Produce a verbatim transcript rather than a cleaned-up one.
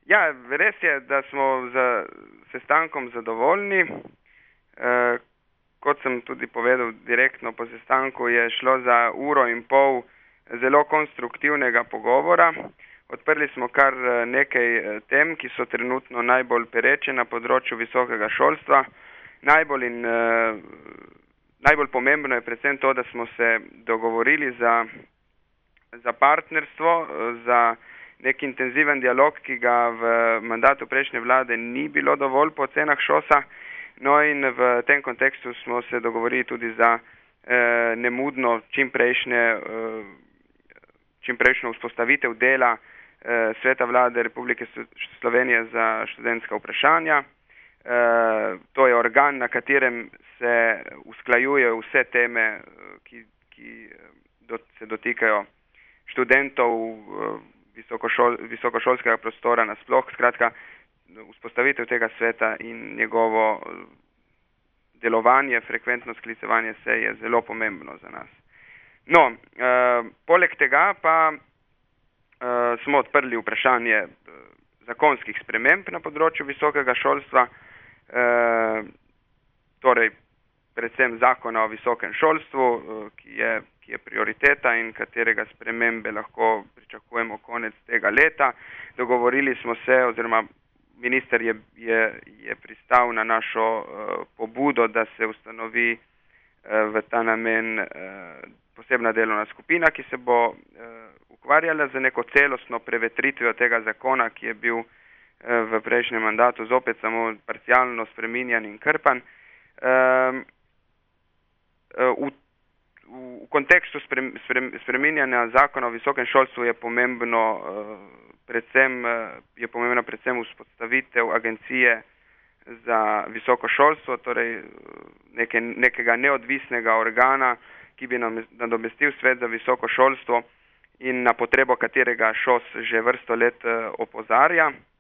Ja, res je, da smo z sestankom zadovoljni. E, kot sem tudi povedal direktno po sestanku, je šlo za uro in pol zelo konstruktivnega pogovora. Odprli smo kar nekaj tem, ki so trenutno najbolj pereče na področju visokega šolstva. Najbolj in e, najbolj pomembno je predvsem to, da smo se dogovorili za, za partnerstvo, za nek intenziven dialog, ki ga v mandatu prejšnje vlade ni bilo dovolj po ocenah ŠOS-a. No in v tem kontekstu smo se dogovorili tudi za eh, nemudno čimprejšnje, eh, čimprejšnjo vzpostavitev dela eh, Sveta vlade Republike Slovenije za študentska vprašanja. Eh, to je organ, na katerem se usklajujejo vse teme, ki, ki do, se dotikajo študentov, eh, Visokošol, visokošolskega prostora nasploh. Skratka, vzpostavitev tega sveta in njegovo delovanje, frekventno sklicevanje sej je zelo pomembno za nas. No, eh, poleg tega pa eh, smo odprli vprašanje zakonskih sprememb na področju visokega šolstva, eh, torej predvsem zakona o visokem šolstvu, eh, ki je ki je prioriteta in katerega spremembe lahko pričakujemo konec tega leta. Dogovorili smo se, oziroma minister je, je, je pristal na našo uh, pobudo, da se ustanovi uh, v ta namen uh, posebna delovna skupina, ki se bo uh, ukvarjala z neko celostno prevetritvijo tega zakona, ki je bil uh, v prejšnjem mandatu zopet samo parcialno spreminjan in krpan. Uh, uh, V kontekstu spreminjanja zakona o visokem šolstvu je pomembno predvsem, je pomembno predvsem vzpostavitev agencije za visoko šolstvo, torej neke, nekega neodvisnega organa, ki bi nadomestil Svet za visoko šolstvo in na potrebo katerega ŠOS že vrsto let opozarja.